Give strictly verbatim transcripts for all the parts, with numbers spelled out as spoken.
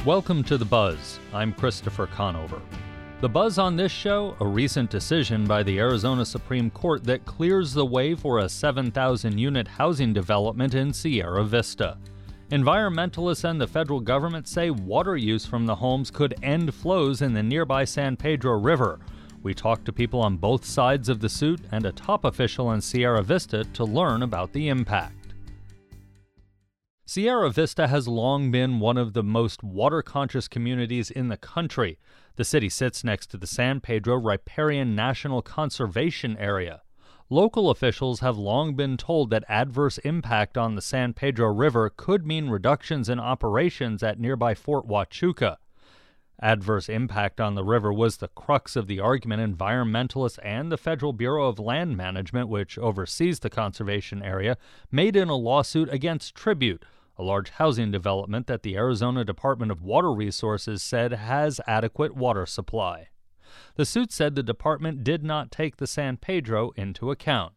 Welcome to The Buzz. I'm Christopher Conover. The Buzz on this show, a recent decision by the Arizona Supreme Court that clears the way for a seven thousand unit housing development in Sierra Vista. Environmentalists and the federal government say water use from the homes could end flows in the nearby San Pedro River. We talked to people on both sides of the suit and a top official in Sierra Vista to learn about the impact. Sierra Vista has long been one of the most water-conscious communities in the country. The city sits next to the San Pedro Riparian National Conservation Area. Local officials have long been told that adverse impact on the San Pedro River could mean reductions in operations at nearby Fort Huachuca. Adverse impact on the river was the crux of the argument environmentalists and the Federal Bureau of Land Management, which oversees the conservation area, made in a lawsuit against Tribute, a large housing development that the Arizona Department of Water Resources said has adequate water supply. The suit said the department did not take the San Pedro into account.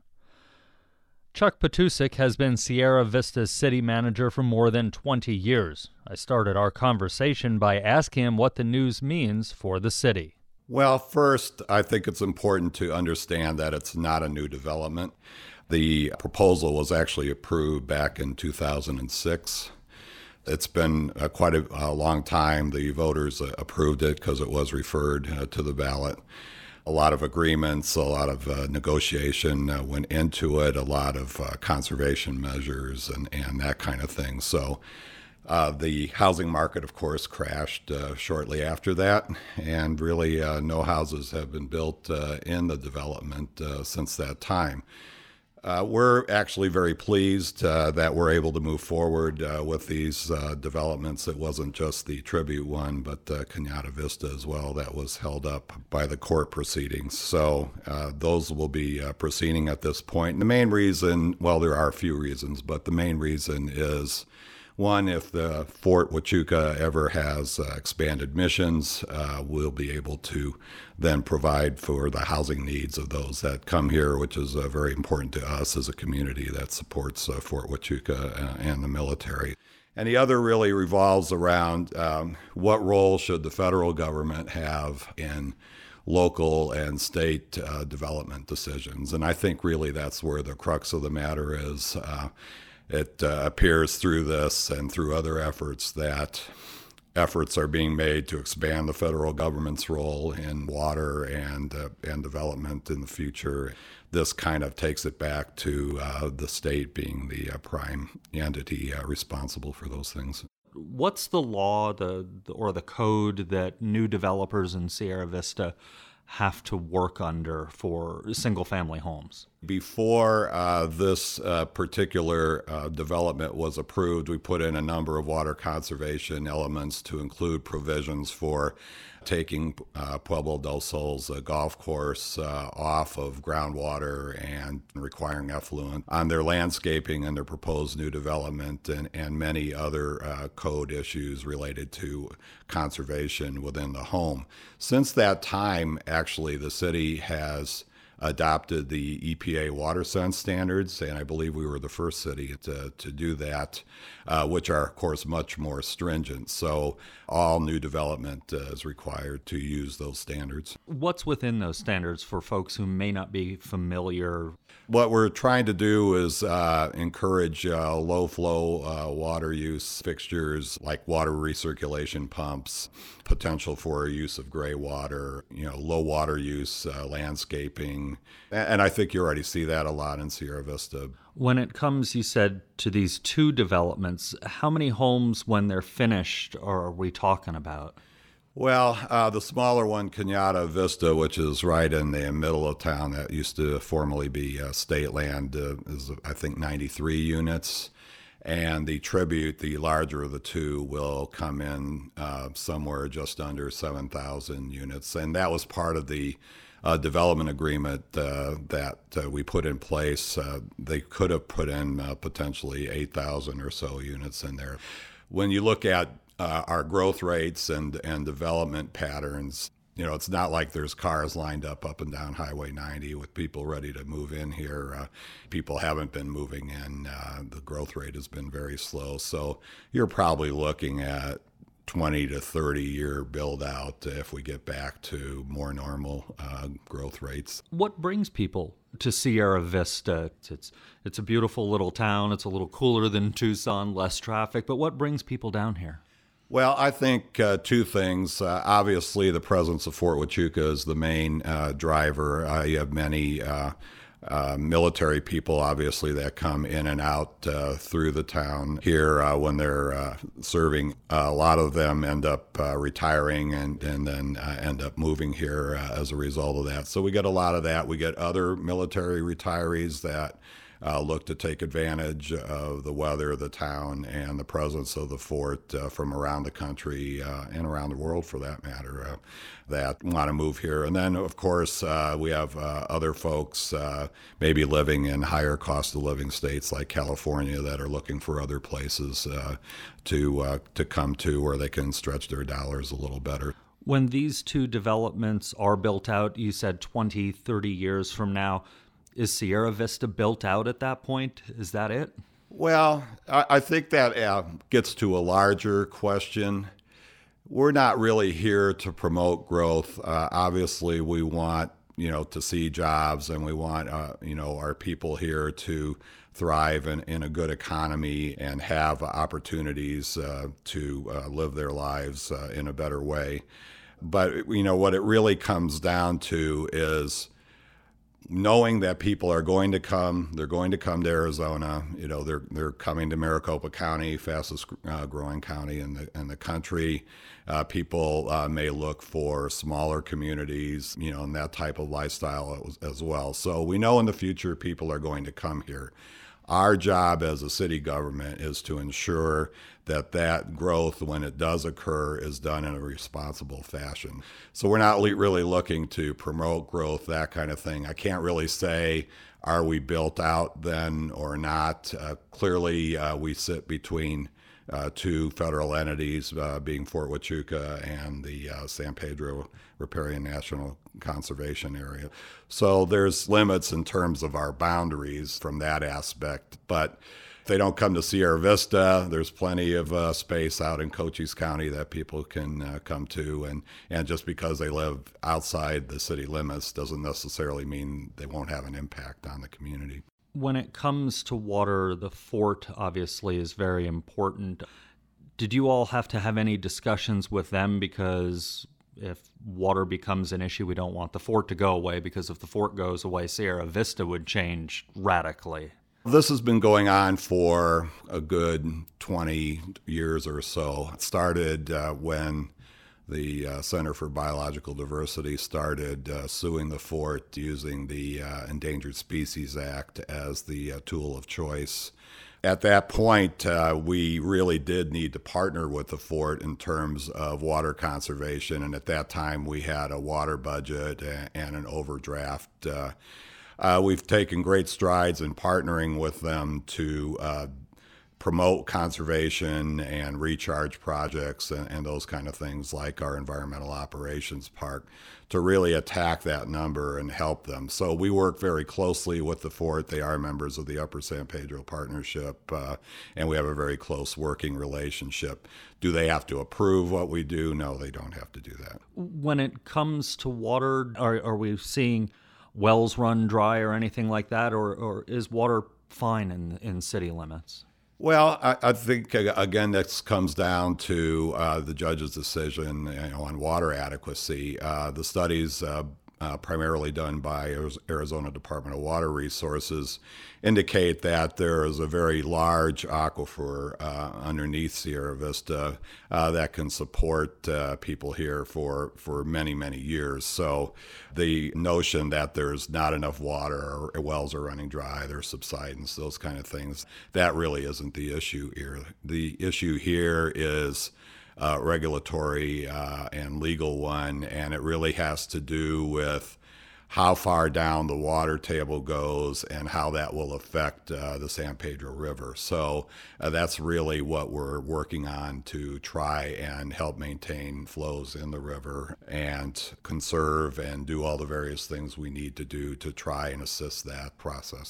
Chuck Patusek has been Sierra Vista's city manager for more than twenty years. I started our conversation by asking him what the news means for the city. Well, first, I think it's important to understand that it's not a new development. The proposal was actually approved back in two thousand six. It's been uh, quite a, a long time. The voters uh, approved it because it was referred uh, to the ballot. A lot of agreements, a lot of uh, negotiation uh, went into it, a lot of uh, conservation measures and, and that kind of thing. So uh, the housing market, of course, crashed uh, shortly after that, and really uh, no houses have been built uh, in the development uh, since that time. Uh, we're actually very pleased uh, that we're able to move forward uh, with these uh, developments. It wasn't just the Tribute one, but uh, Cañada Vista as well that was held up by the court proceedings. So uh, those will be uh, proceeding at this point. And the main reason, well, there are a few reasons, but the main reason is, one, if the Fort Huachuca ever has uh, expanded missions, uh, we'll be able to then provide for the housing needs of those that come here, which is uh, very important to us as a community that supports uh, Fort Huachuca uh, and the military. And the other really revolves around um, what role should the federal government have in local and state uh, development decisions. And I think really that's where the crux of the matter is. Uh, It uh, appears through this and through other efforts that efforts are being made to expand the federal government's role in water and uh, and development in the future. This kind of takes it back to uh, the state being the uh, prime entity uh, responsible for those things. What's the law the or the code that new developers in Sierra Vista have to work under for single-family homes? Before uh, this uh, particular uh, development was approved, we put in a number of water conservation elements to include provisions for taking uh, Pueblo del Sol's uh, golf course uh, off of groundwater and requiring effluent on their landscaping and their proposed new development, and, and many other uh, code issues related to conservation within the home. Since that time, actually, the city has adopted the E P A water sense standards, and I believe we were the first city to, to do that, uh, which are, of course, much more stringent. So all new development uh, is required to use those standards. What's within those standards for folks who may not be familiar? What we're trying to do is uh, encourage uh, low-flow uh, water use fixtures like water recirculation pumps, potential for use of gray water, you know, low water use uh, landscaping. And I think you already see that a lot in Sierra Vista. When it comes, you said, to these two developments, how many homes, when they're finished, are we talking about? Well, uh, the smaller one, Cañada Vista, which is right in the middle of town, that used to formerly be uh, state land, uh, is, I think, ninety-three units. And the Tribute, the larger of the two, will come in uh, somewhere just under seven thousand units. And that was part of the uh, development agreement uh, that uh, we put in place. Uh, they could have put in uh, potentially eight thousand or so units in there. When you look at uh, our growth rates and, and development patterns, you know, it's not like there's cars lined up up and down Highway ninety with people ready to move in here. Uh, people haven't been moving in. Uh, the growth rate has been very slow. So you're probably looking at twenty to thirty year build out if we get back to more normal uh, growth rates. What brings people to Sierra Vista? It's it's a beautiful little town. It's a little cooler than Tucson, less traffic. But what brings people down here? Well, I think uh, two things. Uh, obviously, the presence of Fort Huachuca is the main uh, driver. Uh, you have many uh, uh, military people, obviously, that come in and out uh, through the town here uh, when they're uh, serving. Uh, a lot of them end up uh, retiring and, and then uh, end up moving here uh, as a result of that. So we get a lot of that. We get other military retirees that Uh, look to take advantage of the weather, the town, and the presence of the fort uh, from around the country uh, and around the world, for that matter, uh, that want to move here. And then, of course, uh, we have uh, other folks uh, maybe living in higher cost of living states like California that are looking for other places uh, to uh, to come to where they can stretch their dollars a little better. When these two developments are built out, you said twenty, thirty years from now, is Sierra Vista built out at that point? Is that it? Well, I, I think that uh, gets to a larger question. We're not really here to promote growth. Uh, obviously, we want, you know, to see jobs, and we want, uh, you know, our people here to thrive in, in a good economy and have opportunities uh, to uh, live their lives uh, in a better way. But, you know, what it really comes down to is knowing that people are going to come, they're going to come to Arizona. You know, they're they're coming to Maricopa County, fastest uh, growing county in the in the country. Uh, people uh, may look for smaller communities, you know, and that type of lifestyle as, as well. So we know in the future people are going to come here. Our job as a city government is to ensure that that growth, when it does occur, is done in a responsible fashion. So we're not le- really looking to promote growth, that kind of thing. I can't really say, are we built out then or not? Uh, clearly, uh, we sit between uh, two federal entities, uh, being Fort Huachuca and the uh, San Pedro Riparian National Conservation Area. So there's limits in terms of our boundaries from that aspect. But if they don't come to Sierra Vista, there's plenty of uh, space out in Cochise County that people can uh, come to. And, and just because they live outside the city limits doesn't necessarily mean they won't have an impact on the community. When it comes to water, the fort obviously is very important. Did you all have to have any discussions with them? Because if water becomes an issue, we don't want the fort to go away, because if the fort goes away, Sierra Vista would change radically. This has been going on for a good twenty years or so. It started uh, when the uh, Center for Biological Diversity started uh, suing the fort using the uh, Endangered Species Act as the uh, tool of choice. At that point, uh, we really did need to partner with the fort in terms of water conservation, and at that time we had a water budget and, and an overdraft. Uh, uh, we've taken great strides in partnering with them to uh, promote conservation and recharge projects and, and those kind of things, like our environmental operations park, to really attack that number and help them. So we work very closely with the fort. They are members of the Upper San Pedro Partnership, uh, and we have a very close working relationship. Do they have to approve what we do? No, they don't have to do that. When it comes to water, are, are we seeing wells run dry or anything like that, or, or is water fine in, in city limits? Well, I, I think, again, this comes down to uh, the judge's decision, you know, on water adequacy. Uh, the studies uh, uh, primarily done by Arizona Department of Water Resources indicate that there is a very large aquifer uh, underneath Sierra Vista uh, that can support uh, people here for, for many, many years. So the notion that there's not enough water, or wells are running dry, there's subsidence, those kind of things, that really isn't the issue here. The issue here is uh, regulatory uh, and legal one, and it really has to do with how far down the water table goes and how that will affect uh, the San Pedro River. So uh, that's really what we're working on, to try and help maintain flows in the river and conserve and do all the various things we need to do to try and assist that process.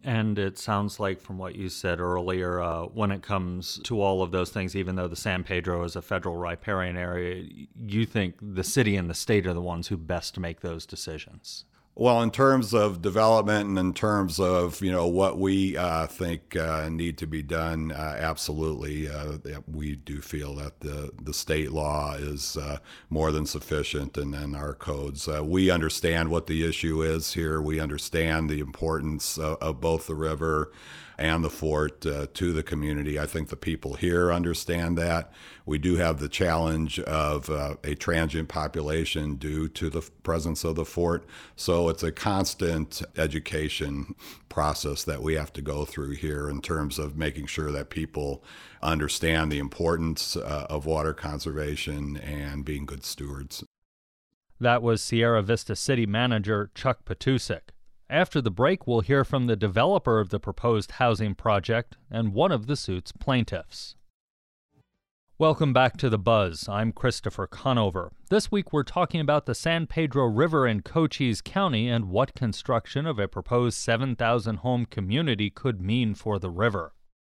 And it sounds like from what you said earlier, uh, when it comes to all of those things, even though the San Pedro is a federal riparian area, you think the city and the state are the ones who best make those decisions? Well, in terms of development and in terms of, you know, what we uh, think uh, need to be done, uh, absolutely. Uh, we do feel that the, the state law is uh, more than sufficient, and then our codes. Uh, we understand what the issue is here. We understand the importance of, of both the river and the fort uh, to the community. I think the people here understand that. We do have the challenge of uh, a transient population due to the presence of the fort. So it's a constant education process that we have to go through here in terms of making sure that people understand the importance uh, of water conservation and being good stewards. That was Sierra Vista City Manager Chuck Patusek. After the break, we'll hear from the developer of the proposed housing project and one of the suit's plaintiffs. Welcome back to The Buzz. I'm Christopher Conover. This week we're talking about the San Pedro River in Cochise County and what construction of a proposed seven thousand home community could mean for the river.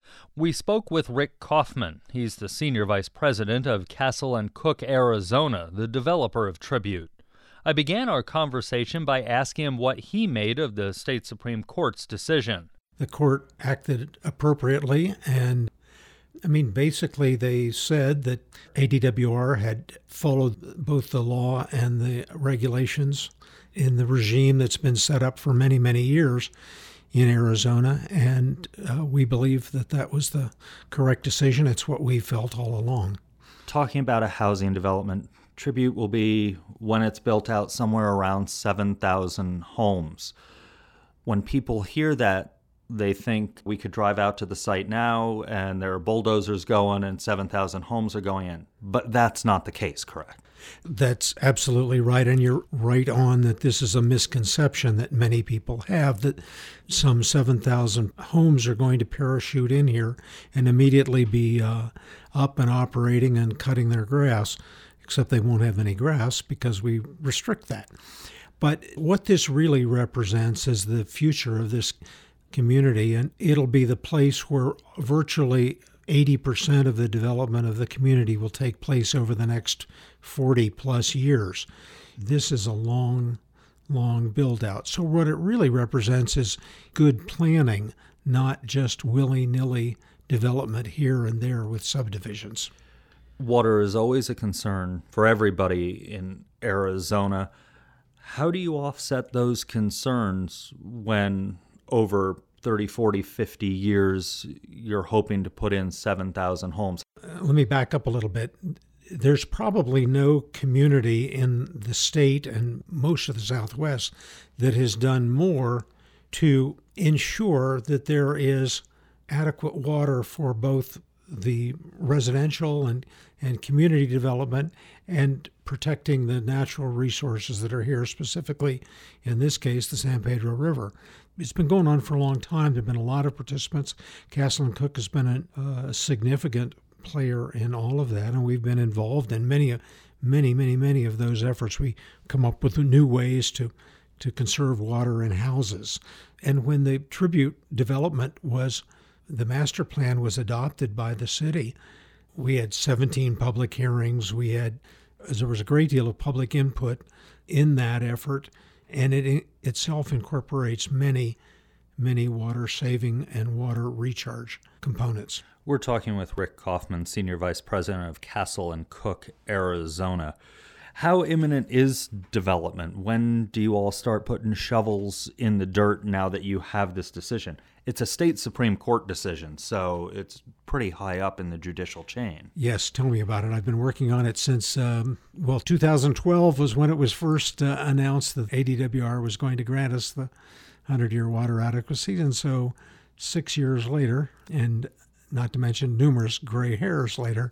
We spoke with Rick Kaufman. He's the Senior Vice President of Castle and Cook, Arizona, the developer of Tribute. I began our conversation by asking him what he made of the state Supreme Court's decision. The court acted appropriately, and I mean, basically they said that A D W R had followed both the law and the regulations in the regime that's been set up for many, many years in Arizona, and uh, we believe that that was the correct decision. It's what we felt all along. Talking about a housing development, Tribute will be, when it's built out, somewhere around seven thousand homes. When people hear that, they think we could drive out to the site now and there are bulldozers going and seven thousand homes are going in. But that's not the case, correct? That's absolutely right, and you're right on that this is a misconception that many people have, that some seven thousand homes are going to parachute in here and immediately be uh, up and operating and cutting their grass, except they won't have any grass because we restrict that. But what this really represents is the future of this community, and it'll be the place where virtually eighty percent of the development of the community will take place over the next forty plus years. This is a long, long build out. So what it really represents is good planning, not just willy-nilly development here and there with subdivisions. Water is always a concern for everybody in Arizona. How do you offset those concerns when over thirty, forty, fifty years you're hoping to put in seven thousand homes? Uh, let me back up a little bit. There's probably no community in the state and most of the Southwest that has done more to ensure that there is adequate water for both the residential and, and community development and protecting the natural resources that are here, specifically, in this case, the San Pedro River. It's been going on for a long time. There have been a lot of participants. Castle and Cook has been a, a significant player in all of that, and we've been involved in many, many, many, many of those efforts. We come up with new ways to, to conserve water in houses. And when the Tribute development was, the master plan was adopted by the city, we had seventeen public hearings. We had, there was a great deal of public input in that effort, and it in itself incorporates many, many water saving and water recharge components. We're talking with Rick Kaufman, Senior Vice President of Castle and Cook, Arizona. How imminent is development? When do you all start putting shovels in the dirt now that you have this decision? It's a state Supreme Court decision, so it's pretty high up in the judicial chain. Yes, tell me about it. I've been working on it since, um, well, two thousand twelve was when it was first uh, announced that A D W R was going to grant us the hundred-year water adequacy, and so six years later, and not to mention numerous gray hairs later,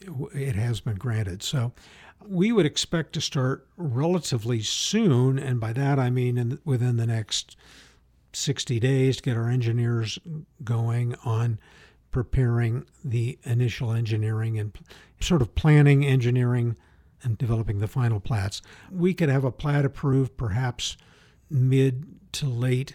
it has been granted. So we would expect to start relatively soon, and by that I mean in, within the next sixty days, to get our engineers going on preparing the initial engineering and sort of planning, engineering, and developing the final plats. We could have a plat approved perhaps mid to late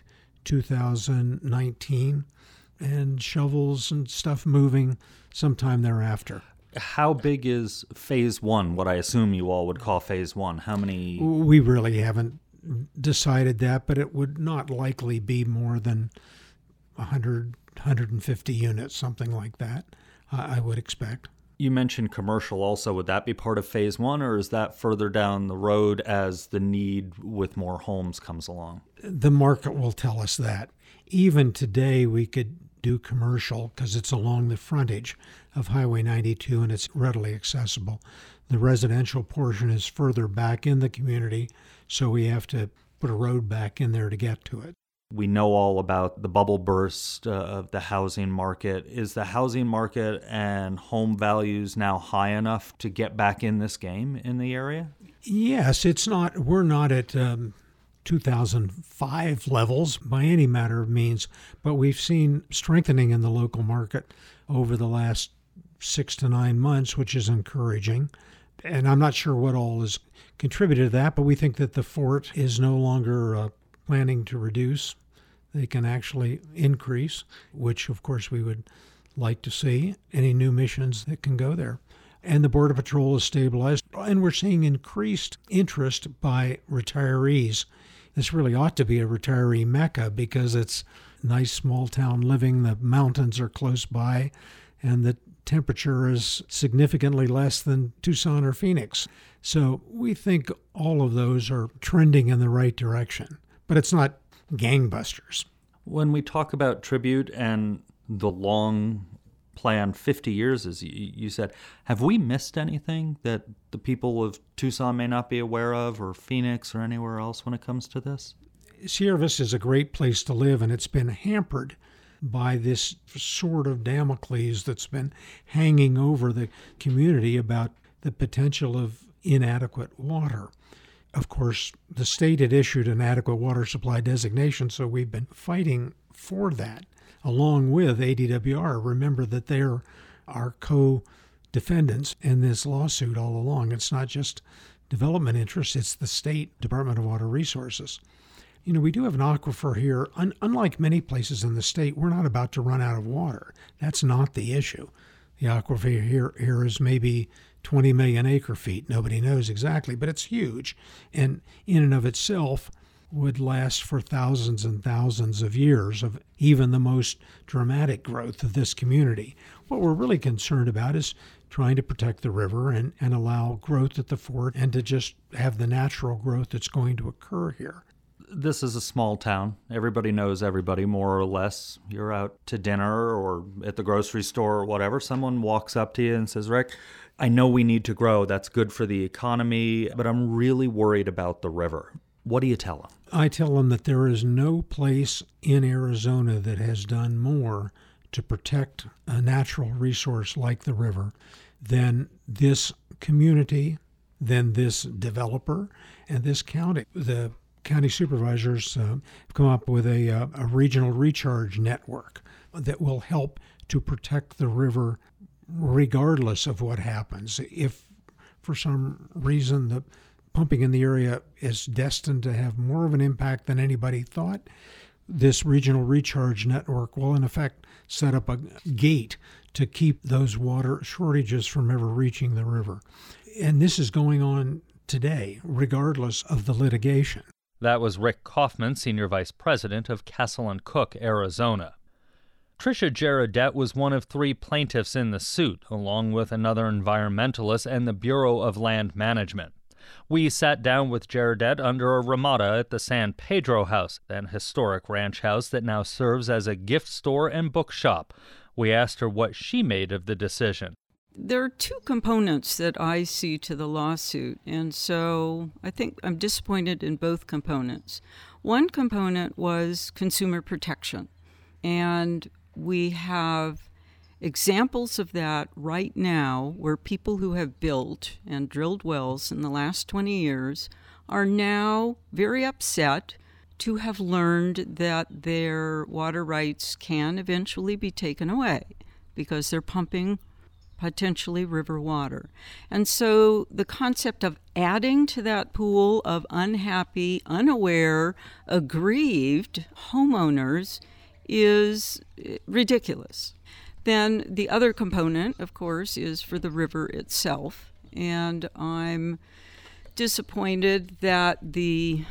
two thousand nineteen, and shovels and stuff moving sometime thereafter. How big is phase one, what I assume you all would call phase one? How many? We really haven't decided that, but it would not likely be more than one hundred, one hundred fifty units, something like that, I would expect. You mentioned commercial also. Would that be part of phase one, or is that further down the road as the need with more homes comes along? The market will tell us that. Even today, we could do commercial because it's along the frontage of Highway ninety-two and it's readily accessible. The residential portion is further back in the community, so we have to put a road back in there to get to it. We know all about the bubble burst uh, of the housing market. Is the housing market and home values now high enough to get back in this game in the area? Yes, it's not. We're not at um, two thousand five levels by any matter of means, but we've seen strengthening in the local market over the last six to nine months, which is encouraging. And I'm not sure what all has contributed to that, but we think that the fort is no longer uh, planning to reduce. They can actually increase, which of course we would like to see, any new missions that can go there. And the Border Patrol is stabilized, and we're seeing increased interest by retirees. This really ought to be a retiree mecca because it's nice small town living, the mountains are close by, and the temperature is significantly less than Tucson or Phoenix. So we think all of those are trending in the right direction, but it's not gangbusters. When we talk about tribute and the long plan, fifty years, as you said, have we missed anything that the people of Tucson may not be aware of, or Phoenix or anywhere else when it comes to this? Sierra Vista is a great place to live, and it's been hampered by this sword of Damocles that's been hanging over the community about the potential of inadequate water. Of course, the state had issued an adequate water supply designation, so we've been fighting for that, along with A D W R. Remember that they're our co-defendants in this lawsuit all along. It's not just development interests, it's the state Department of Water Resources. You know, we do have an aquifer here. Un- unlike many places in the state, we're not about to run out of water. That's not the issue. The aquifer here, here is maybe twenty million acre feet. Nobody knows exactly, but it's huge. And in and of itself would last for thousands and thousands of years of even the most dramatic growth of this community. What we're really concerned about is trying to protect the river and, and allow growth at the fort and to just have the natural growth that's going to occur here. This is a small town. Everybody knows everybody, more or less. You're out to dinner or at the grocery store or whatever. Someone walks up to you and says, Rick, I know we need to grow. That's good for the economy, but I'm really worried about the river. What do you tell them? I tell them that there is no place in Arizona that has done more to protect a natural resource like the river than this community, than this developer, and this county. The county supervisors uh, have come up with a, uh, a regional recharge network that will help to protect the river regardless of what happens. If for some reason the pumping in the area is destined to have more of an impact than anybody thought, this regional recharge network will in effect set up a gate to keep those water shortages from ever reaching the river. And this is going on today, regardless of the litigation. That was Rick Kaufman, Senior Vice President of Castle and Cooke, Arizona. Tricia Gerardet was one of three plaintiffs in the suit, along with another environmentalist and the Bureau of Land Management. We sat down with Gerardet under a ramada at the San Pedro House, an historic ranch house that now serves as a gift store and bookshop. We asked her what she made of the decision. There are two components that I see to the lawsuit, and so I think I'm disappointed in both components. One component was consumer protection, and we have examples of that right now where people who have built and drilled wells in the last twenty years are now very upset to have learned that their water rights can eventually be taken away because they're pumping potentially river water. And so the concept of adding to that pool of unhappy, unaware, aggrieved homeowners is ridiculous. Then the other component, of course, is for the river itself. And I'm disappointed that the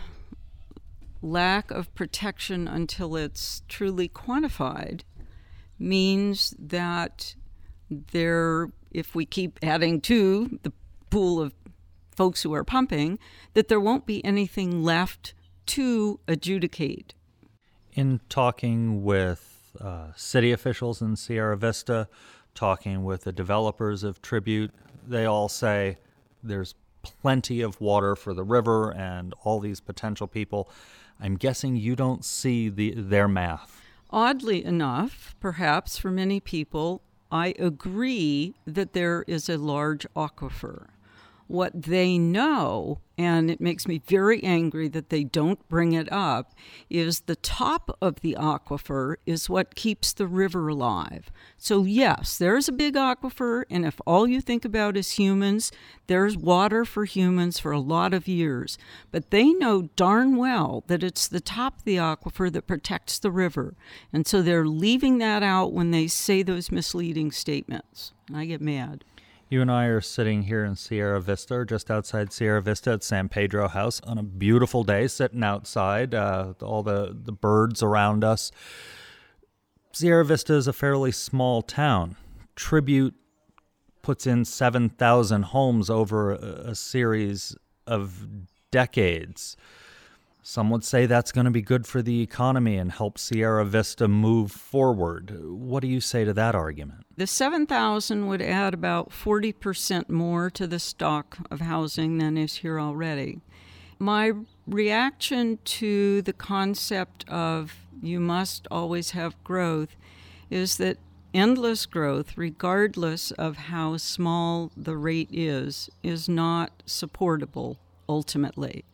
lack of protection until it's truly quantified means that there, if we keep adding to the pool of folks who are pumping, that there won't be anything left to adjudicate. In talking with uh, city officials in Sierra Vista, talking with the developers of Tribute, they all say there's plenty of water for the river and all these potential people. I'm guessing you don't see the their math. Oddly enough, perhaps for many people, I agree that there is a large aquifer. What they know, and it makes me very angry that they don't bring it up, is the top of the aquifer is what keeps the river alive. So yes, there's a big aquifer, and if all you think about is humans, there's water for humans for a lot of years. But they know darn well that it's the top of the aquifer that protects the river. And so they're leaving that out when they say those misleading statements. And I get mad. You and I are sitting here in Sierra Vista, or just outside Sierra Vista at San Pedro House on a beautiful day, sitting outside, uh, all the, the birds around us. Sierra Vista is a fairly small town. Tribute puts in seven thousand homes over a, a series of decades. Some would say that's going to be good for the economy and help Sierra Vista move forward. What do you say to that argument? The seven thousand would add about forty percent more to the stock of housing than is here already. My reaction to the concept of you must always have growth is that endless growth, regardless of how small the rate is, is not supportable ultimately.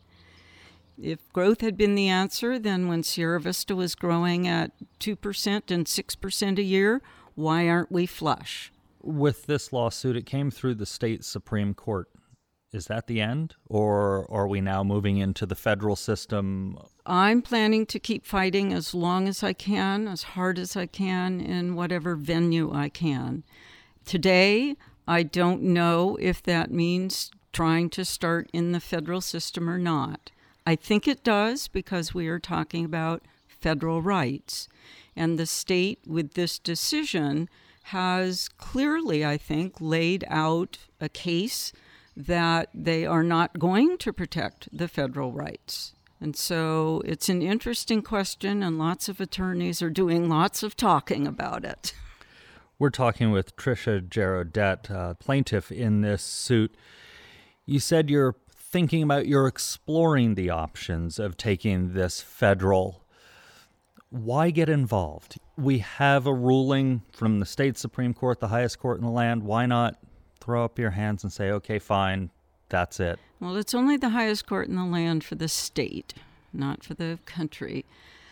If growth had been the answer, then when Sierra Vista was growing at two percent and six percent a year, why aren't we flush? With this lawsuit, it came through the state Supreme Court. Is that the end? Or are we now moving into the federal system? I'm planning to keep fighting as long as I can, as hard as I can, in whatever venue I can. Today, I don't know if that means trying to start in the federal system or not. I think it does because we are talking about federal rights. And the state, with this decision, has clearly, I think, laid out a case that they are not going to protect the federal rights. And so it's an interesting question, and lots of attorneys are doing lots of talking about it. We're talking with Tricia Gerodet, uh, plaintiff in this suit. You said you're thinking about, you're exploring the options of taking this federal. Why get involved? We have a ruling from the state Supreme Court, the highest court in the land. Why not throw up your hands and say, okay, fine, that's it? Well, it's only the highest court in the land for the state, not for the country.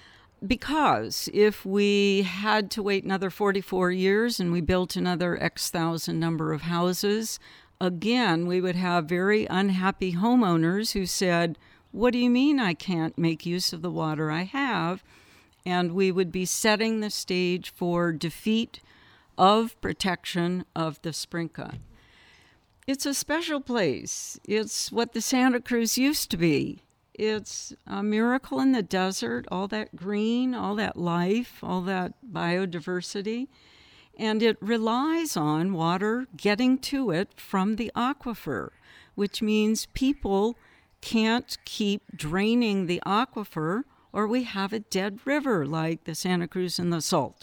Because if we had to wait another forty-four years and we built another X thousand number of houses, again, we would have very unhappy homeowners who said, what do you mean I can't make use of the water I have? And we would be setting the stage for defeat of protection of the Sprinka. It's a special place. It's what the Santa Cruz used to be. It's a miracle in the desert, all that green, all that life, all that biodiversity. And it relies on water getting to it from the aquifer, which means people can't keep draining the aquifer or we have a dead river like the Santa Cruz and the Salt.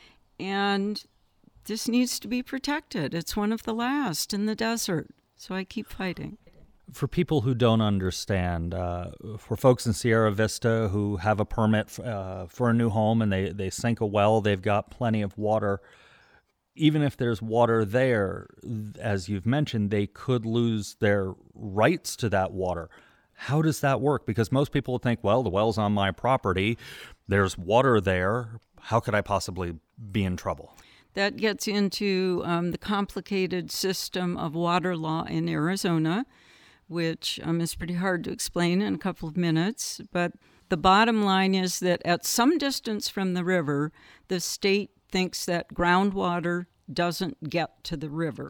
And this needs to be protected. It's one of the last in the desert, so I keep fighting. For people who don't understand, uh, for folks in Sierra Vista who have a permit uh, for a new home and they, they sink a well, they've got plenty of water. Even if there's water there, as you've mentioned, they could lose their rights to that water. How does that work? Because most people think, well, the well's on my property. There's water there. How could I possibly be in trouble? That gets into um, the complicated system of water law in Arizona, which um, is pretty hard to explain in a couple of minutes. But the bottom line is that at some distance from the river, the state thinks that groundwater doesn't get to the river,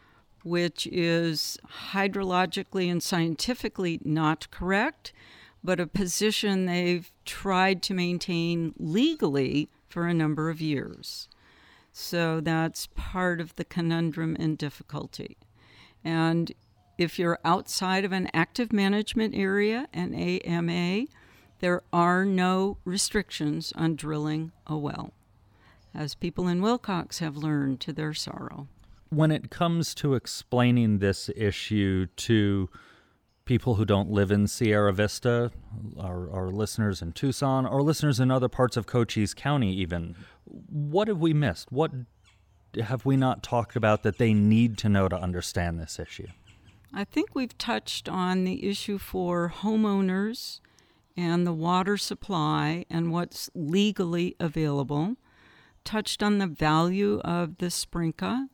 which is hydrologically and scientifically not correct, but a position they've tried to maintain legally for a number of years. So that's part of the conundrum and difficulty. And if you're outside of an active management area, an A M A, there are no restrictions on drilling a well, as people in Wilcox have learned to their sorrow. When it comes to explaining this issue to people who don't live in Sierra Vista, our, our listeners in Tucson, or listeners in other parts of Cochise County even, what have we missed? What have we not talked about that they need to know to understand this issue? I think we've touched on the issue for homeowners and the water supply and what's legally available, touched on the value of the SPRNCA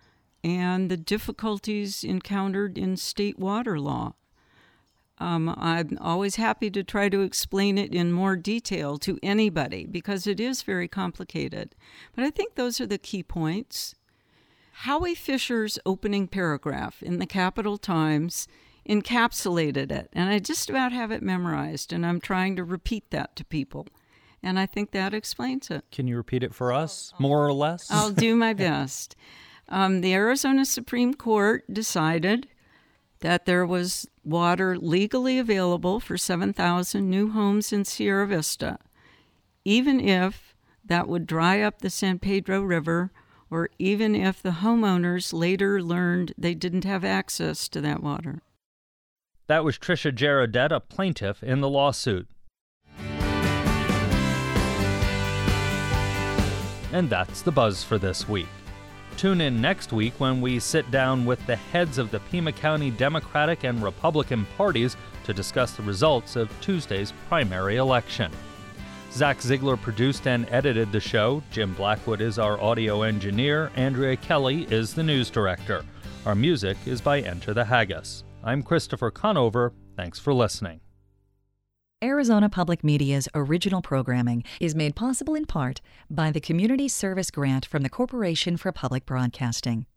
and the difficulties encountered in state water law. Um, I'm always happy to try to explain it in more detail to anybody because it is very complicated. But I think those are the key points. Howie Fisher's opening paragraph in the Capital Times encapsulated it, and I just about have it memorized, and I'm trying to repeat that to people. And I think that explains it. Can you repeat it for us, more or less? I'll do my best. Um, the Arizona Supreme Court decided that there was water legally available for seven thousand new homes in Sierra Vista, even if that would dry up the San Pedro River, or even if the homeowners later learned they didn't have access to that water. That was Tricia Geradet, a plaintiff in the lawsuit. And that's the buzz for this week. Tune in next week when we sit down with the heads of the Pima County Democratic and Republican parties to discuss the results of Tuesday's primary election. Zach Ziegler produced and edited the show. Jim Blackwood is our audio engineer. Andrea Kelly is the news director. Our music is by Enter the Haggis. I'm Christopher Conover. Thanks for listening. Arizona Public Media's original programming is made possible in part by the Community Service Grant from the Corporation for Public Broadcasting.